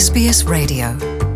SBS Radio.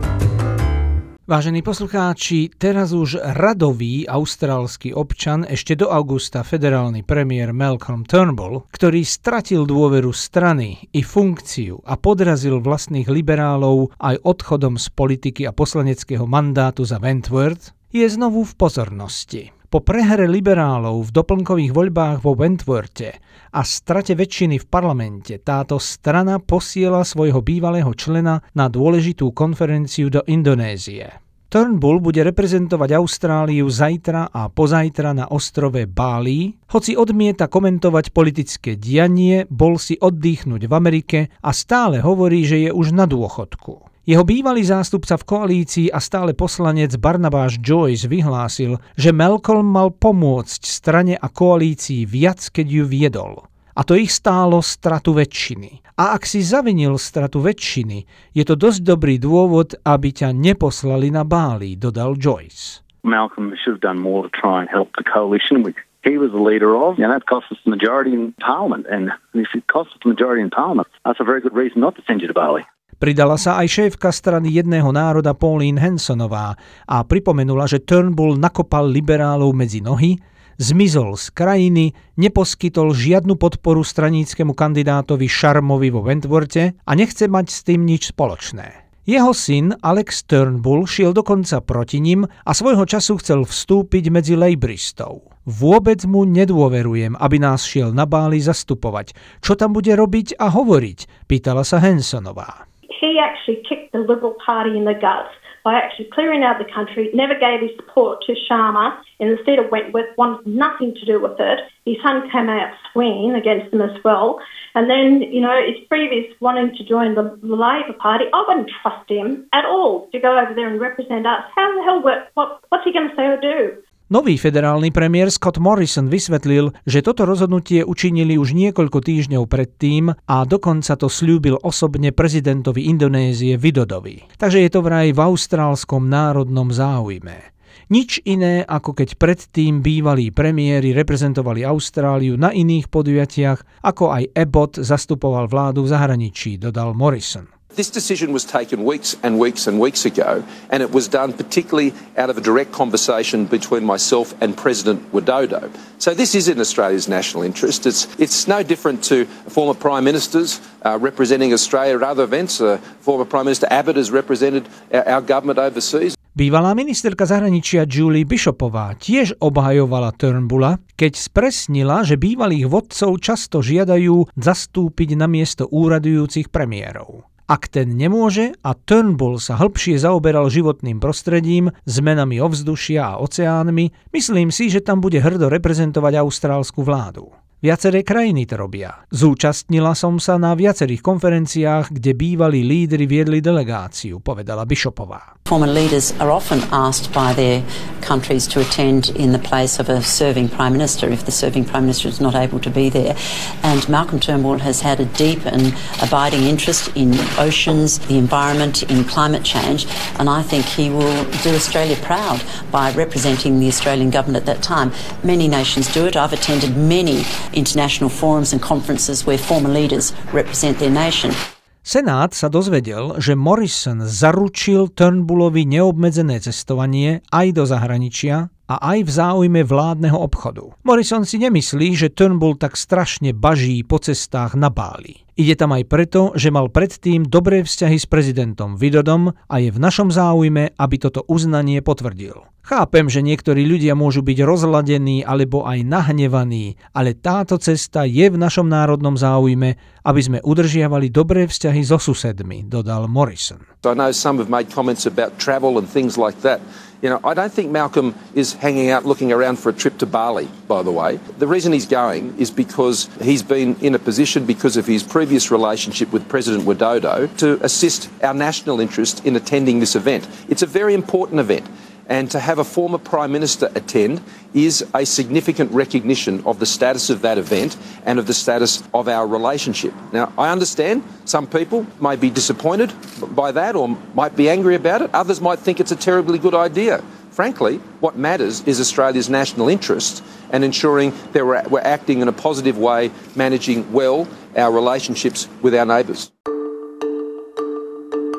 Vážení poslucháči, teraz už radový austrálsky občan, ešte do augusta federálny premiér Malcolm Turnbull, ktorý stratil dôveru strany i funkciu a podrazil vlastných liberálov aj odchodom z politiky a poslaneckého mandátu za Wentworth, je znovu v pozornosti. Po prehre liberálov v doplnkových voľbách vo Wentworthe a strate väčšiny v parlamente táto strana posiela svojho bývalého člena na dôležitú konferenciu do Indonézie. Turnbull bude reprezentovať Austráliu zajtra a pozajtra na ostrove Bali, hoci odmieta komentovať politické dianie, bol si oddychnúť v Amerike a stále hovorí, že je už na dôchodku. Jeho bývalý zástupca v koalícii a stále poslanec Barnabas Joyce vyhlásil, že Malcolm mal pomôcť strane a koalícii viac, keď ju viedol. A to ich stálo stratu väčšiny. A ak si zavinil stratu väčšiny, je to dosť dobrý dôvod, aby ťa neposlali na Bali, dodal Joyce. Malcolm should have done more to try and help the coalition which he was the leader of, and that cost us the majority in Parliament. And if it costs us the majority in Parliament, that's a very good reason not to send you to Bali. Pridala sa aj šéfka strany Jedného národa Pauline Hansonová a pripomenula, že Turnbull nakopal liberálov medzi nohy, zmizol z krajiny, neposkytol žiadnu podporu straníckemu kandidátovi Sharmovi vo Wentworthe a nechce mať s tým nič spoločné. Jeho syn Alex Turnbull šiel dokonca proti nim a svojho času chcel vstúpiť medzi lejbristov. Vôbec mu nedôverujem, aby nás šiel na Bali zastupovať. Čo tam bude robiť a hovoriť? Pýtala sa Hansonová. He actually kicked the Liberal Party in the guts by actually clearing out the country, never gave his support to Sharma, and instead of Wentworth, wanted nothing to do with it. His son came out swinging against him as well. And then, his previous wanting to join the Labor Party, I wouldn't trust him at all to go over there and represent us. How the hell, what's he going to say or do? Nový federálny premiér Scott Morrison vysvetlil, že toto rozhodnutie učinili už niekoľko týždňov predtým a dokonca to sľúbil osobne prezidentovi Indonézie Widodovi. Takže je to vraj v austrálskom národnom záujme. Nič iné, ako keď predtým bývalí premiéri reprezentovali Austráliu na iných podujatiach, ako aj Abbott zastupoval vládu v zahraničí, dodal Morrison. This decision was taken weeks and weeks and weeks ago, and it was done particularly out of a direct conversation between myself and President Widodo. So this is in Australia's national interest. It's no different to former Prime Ministers representing Australia at other events. Former Prime Minister Abbott has represented our government overseas. Bývalá ministerka zahraničia Julie Bishopová tiež obhajovala Turnbulla, keď spresnila, že bývalých vodcov často žiadajú zastúpiť na miesto úradujúcich premiérov. Ak ten nemôže a Turnbull sa hĺbšie zaoberal životným prostredím, zmenami ovzdušia a oceánmi, myslím si, že tam bude hrdo reprezentovať austrálsku vládu. Viaceré krajiny to robia. Zúčastnila som sa na viacerých konferenciách, kde bývalí lídri viedli delegáciu, povedala Bishopová. Former leaders are often asked by their countries to attend in the place of a serving Prime Minister if the serving Prime Minister is not able to be there. And Malcolm Turnbull has had a deep and abiding interest in oceans, the environment, in climate change, and I think he will do Australia proud by representing the Australian government at that time. Many nations do it. I've attended many international forums and conferences where former leaders represent their nation. Senát sa dozvedel, že Morrison zaručil Turnbullovi neobmedzené cestovanie aj do zahraničia a aj v záujme vládneho obchodu. Morrison si nemyslí, že Turnbull tak strašne baží po cestách na Bali. Ide tam aj preto, že mal predtým dobré vzťahy s prezidentom Widodom a je v našom záujme, aby toto uznanie potvrdil. Chápem, že niektorí ľudia môžu byť rozladení alebo aj nahnevaní, ale táto cesta je v našom národnom záujme, aby sme udržiavali dobré vzťahy so susedmi, dodal Morrison. I know some have made comments about travel and things like that. I don't think Malcolm is hanging out looking around for a trip to Bali, by the way. The reason he's going is because he's been in a position because of his previous relationship with President Widodo to assist our national interest in attending this event. It's a very important event. And to have a former Prime Minister attend is a significant recognition of the status of that event and of the status of our relationship. Now, I understand some people may be disappointed by that or might be angry about it. Others might think it's a terribly good idea. Frankly, what matters is Australia's national interest and ensuring that we're acting in a positive way, managing well our relationships with our neighbours.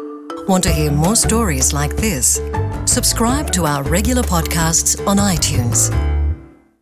Want to hear more stories like this? Subscribe to our regular podcasts on iTunes.